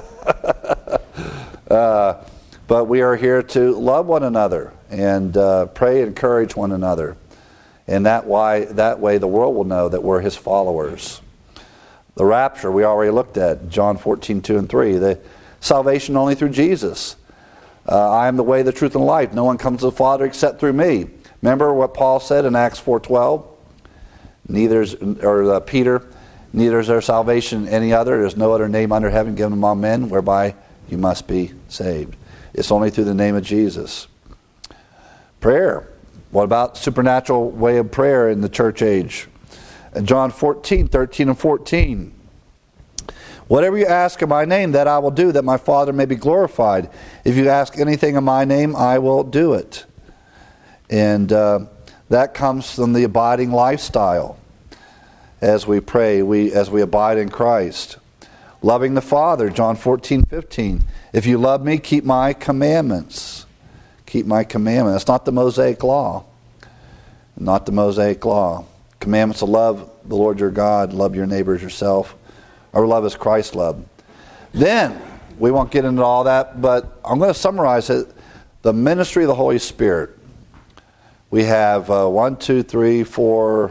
uh, but we are here to love one another and uh, pray and encourage one another. And that why that way the world will know that we're his followers. The rapture we already looked at, John fourteen, two and three. The salvation only through Jesus. Uh, I am the way, the truth, and the life. No one comes to the Father except through me. Remember what Paul said in Acts four twelve? Neither is, or uh, Peter, neither is there salvation in any other. There's no other name under heaven given among men whereby you must be saved. It's only through the name of Jesus. Prayer. What about supernatural way of prayer in the church age? John fourteen, thirteen and fourteen. Whatever you ask in my name, that I will do, that my Father may be glorified. If you ask anything in my name, I will do it. And uh, that comes from the abiding lifestyle. As we pray, we as we abide in Christ. Loving the Father, John fourteen, fifteen. If you love me, keep my commandments. Keep my commandments. That's not the Mosaic law. Not the Mosaic law. Commandments to love the Lord your God, love your neighbor as yourself, or love as Christ loved. Then, we won't get into all that, but I'm going to summarize it. The ministry of the Holy Spirit. We have uh, one, two, three, four,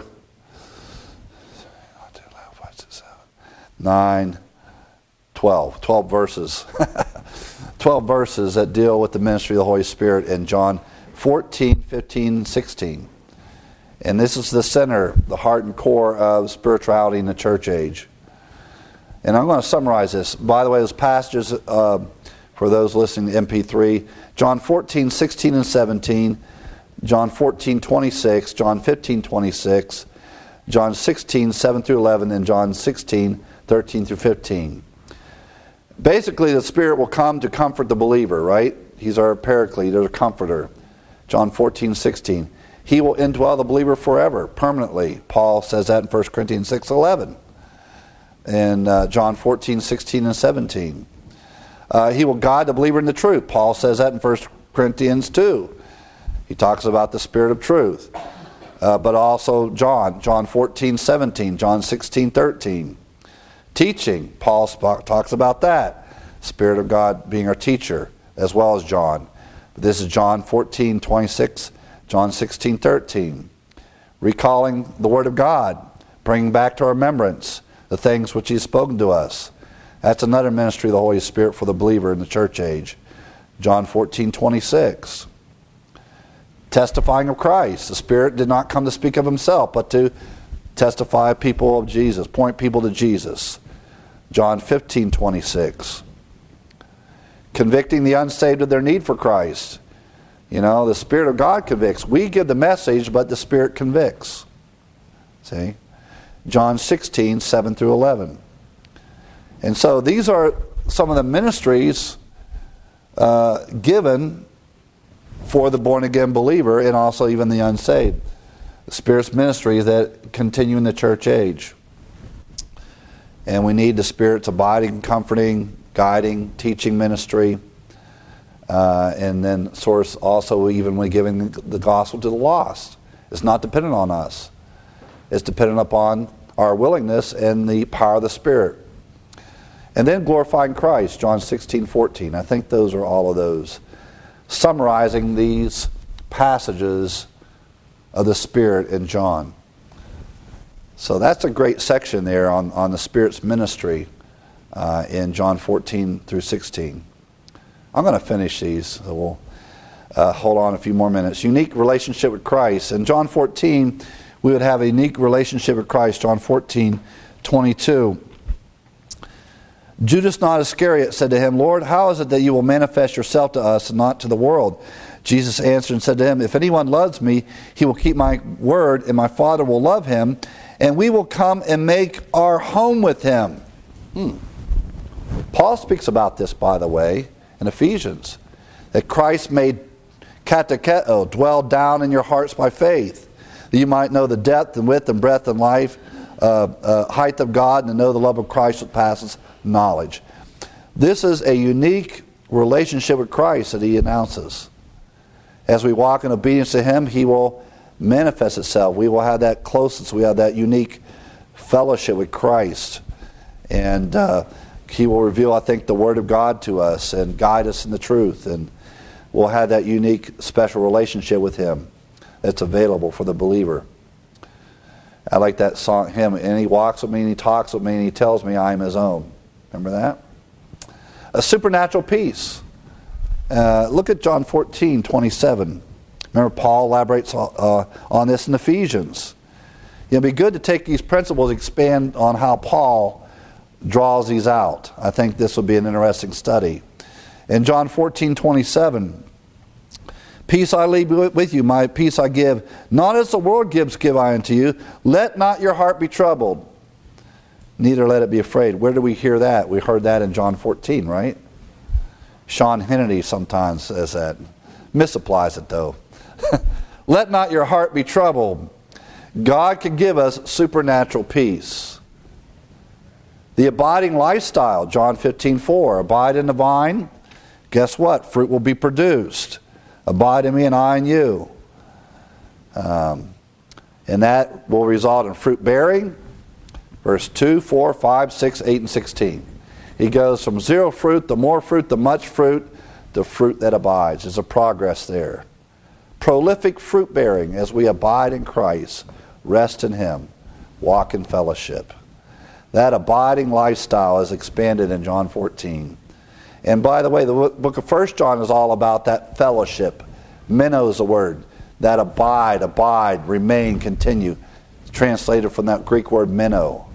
nine, twelve. Twelve verses. twelve verses that deal with the ministry of the Holy Spirit in John fourteen, fifteen, sixteen. And this is the center, the heart and core of spirituality in the church age. And I'm going to summarize this. By the way, those passages, uh, for those listening to M P three, John fourteen, sixteen and seventeen, John fourteen, twenty-six, John fifteen, twenty-six, John sixteen, seven through eleven, and John sixteen, thirteen through fifteen. Basically, the Spirit will come to comfort the believer, right? He's our paraclete, our comforter. John fourteen, sixteen. He will indwell the believer forever, permanently. Paul says that in First Corinthians six, eleven. And uh, John fourteen, sixteen, and seventeen. Uh, he will guide the believer in the truth. Paul says that in First Corinthians two. He talks about the Spirit of truth. Uh, but also John, John fourteen, seventeen, John sixteen, thirteen. Teaching, Paul sp- talks about that. Spirit of God being our teacher, as well as John. But this is John fourteen, twenty-six, John sixteen, thirteen. Recalling the Word of God, bringing back to our remembrance the things which He has spoken to us. That's another ministry of the Holy Spirit for the believer in the church age. John fourteen, twenty-six. Testifying of Christ. The Spirit did not come to speak of himself, but to testify people of Jesus, point people to Jesus. John fifteen twenty-six. Convicting the unsaved of their need for Christ. You know, the Spirit of God convicts. We give the message, but the Spirit convicts. See? John sixteen, seven through eleven. And so these are some of the ministries uh, given for the born-again believer and also even the unsaved. The Spirit's ministries that continue in the church age. And we need the Spirit's abiding, comforting, guiding, teaching ministry. Uh, and then source also even when giving the gospel to the lost. It's not dependent on us. It's dependent upon our willingness and the power of the Spirit. And then glorifying Christ, John sixteen fourteen. I think those are all of those. Summarizing these passages of the Spirit in John. So that's a great section there on, on the Spirit's ministry uh, in John fourteen through sixteen. I'm going to finish these, so we'll uh, hold on a few more minutes. Unique relationship with Christ. In John fourteen, we would have a unique relationship with Christ. John fourteen twenty-two. Judas not Iscariot said to him, Lord, how is it that you will manifest yourself to us and not to the world? Jesus answered and said to him, if anyone loves me, he will keep my word, and my Father will love him, and we will come and make our home with him. Hmm. Paul speaks about this, by the way, in Ephesians, that Christ made katakeo, dwell down in your hearts by faith, that you might know the depth and width and breadth and life, uh, uh, height of God, and to know the love of Christ that passes knowledge. This is a unique relationship with Christ that he announces. As we walk in obedience to him, he will manifest itself. We will have that closeness. We have that unique fellowship with Christ. And uh, he will reveal, I think, the Word of God to us and guide us in the truth. And we'll have that unique, special relationship with him that's available for the believer. I like that song, hymn, and he walks with me and he talks with me and he tells me I am his own. Remember that? A supernatural peace. Uh, look at John fourteen twenty-seven. Remember, Paul elaborates uh, on this in Ephesians. It'd be good to take these principles, expand on how Paul draws these out. I think this will be an interesting study. In John fourteen twenty-seven, peace I leave with you, my peace I give. Not as the world gives, give I unto you. Let not your heart be troubled, neither let it be afraid. Where do we hear that? We heard that in John fourteen, right? Sean Hannity sometimes says that. Misapplies it though. Let not your heart be troubled. God can give us supernatural peace. The abiding lifestyle, John fifteen four. Abide in the vine. Guess what? Fruit will be produced. Abide in me and I in you. Um, and that will result in fruit bearing. Verse two, four, five, six, eight, and sixteen. He goes from zero fruit, the more fruit, the much fruit, the fruit that abides. There's a progress there. Prolific fruit bearing as we abide in Christ, rest in him, walk in fellowship. That abiding lifestyle is expanded in John fourteen. And by the way, the book of First John is all about that fellowship. Meno is the word. That abide, abide, remain, continue. It's translated from that Greek word meno.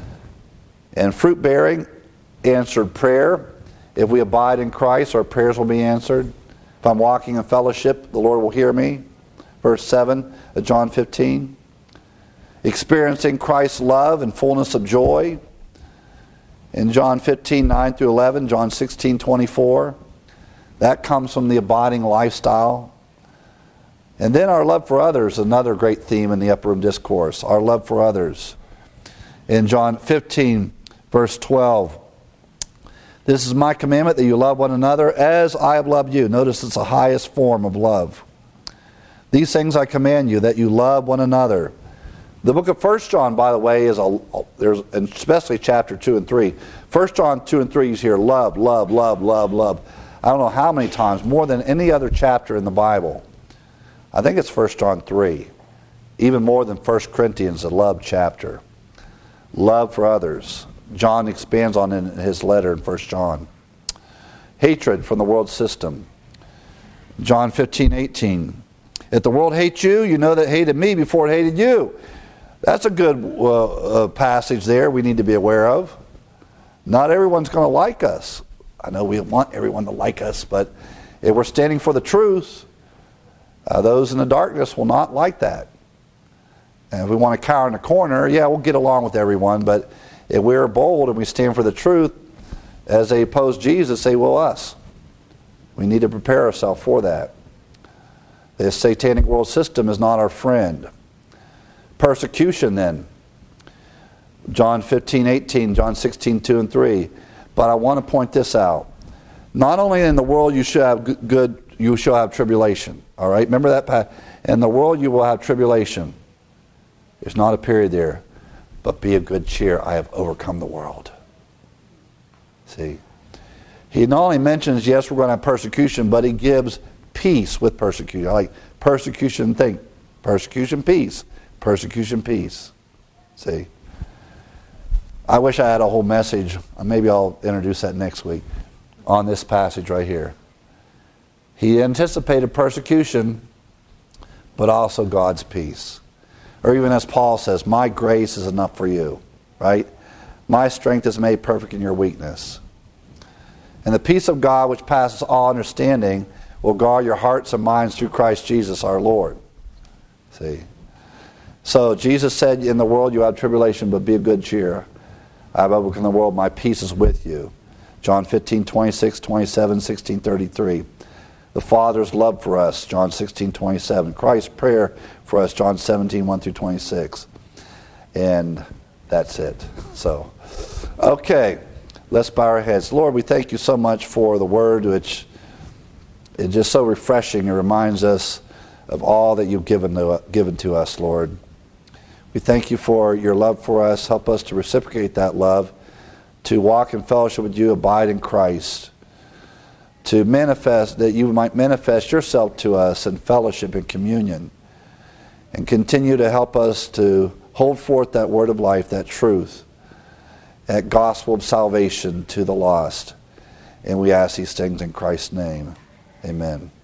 And fruit bearing, answered prayer. If we abide in Christ, our prayers will be answered. If I'm walking in fellowship, the Lord will hear me. Verse seven of John fifteen. Experiencing Christ's love and fullness of joy. In John fifteen, nine through eleven, John sixteen, twenty-four. That comes from the abiding lifestyle. And then our love for others, another great theme in the Upper Room Discourse. Our love for others. In John fifteen, verse twelve. This is my commandment, that you love one another as I have loved you. Notice it's the highest form of love. These things I command you, that you love one another. The book of First John, by the way, is a there's especially chapter two and three. First John two and three, you hear love, love, love, love, love. I don't know how many times, more than any other chapter in the Bible. I think it's First John three, even more than First Corinthians, the love chapter. Love for others. John expands on it in his letter in First John. Hatred from the world system. John fifteen, eighteen. If the world hates you, you know that it hated me before it hated you. That's a good uh, uh, passage there we need to be aware of. Not everyone's going to like us. I know we want everyone to like us, but if we're standing for the truth, uh, those in the darkness will not like that. And if we want to cower in a corner, yeah, we'll get along with everyone, but if we're bold and we stand for the truth, as they oppose Jesus, they will us. We need to prepare ourselves for that. The satanic world system is not our friend. Persecution then. John fifteen, eighteen, John sixteen, two and three. But I want to point this out. Not only in the world you shall have good, you shall have tribulation. All right, remember that? In the world you will have tribulation. There's not a period there. But be of good cheer. I have overcome the world. See? He not only mentions, yes, we're going to have persecution, but he gives peace with persecution. Like persecution, think. Persecution, peace. Persecution, peace. See? I wish I had a whole message. Maybe I'll introduce that next week on this passage right here. He anticipated persecution, but also God's peace. Or even as Paul says, my grace is enough for you. Right? My strength is made perfect in your weakness. And the peace of God, which passes all understanding, will guard your hearts and minds through Christ Jesus our Lord. See? So Jesus said, in the world you have tribulation, but be of good cheer. I have overcome the world, my peace is with you. John fifteen, twenty-six, twenty-seven, sixteen, thirty-three. The Father's love for us, John sixteen, twenty-seven. Christ's prayer for us, John seventeen, one through twenty-six. And that's it. So, okay, let's bow our heads. Lord, we thank you so much for the word, which is just so refreshing. It reminds us of all that you've given to, given to us, Lord. We thank you for your love for us. Help us to reciprocate that love, to walk in fellowship with you, abide in Christ, to manifest, that you might manifest yourself to us in fellowship and communion, and continue to help us to hold forth that word of life, that truth, that gospel of salvation to the lost. And we ask these things in Christ's name. Amen.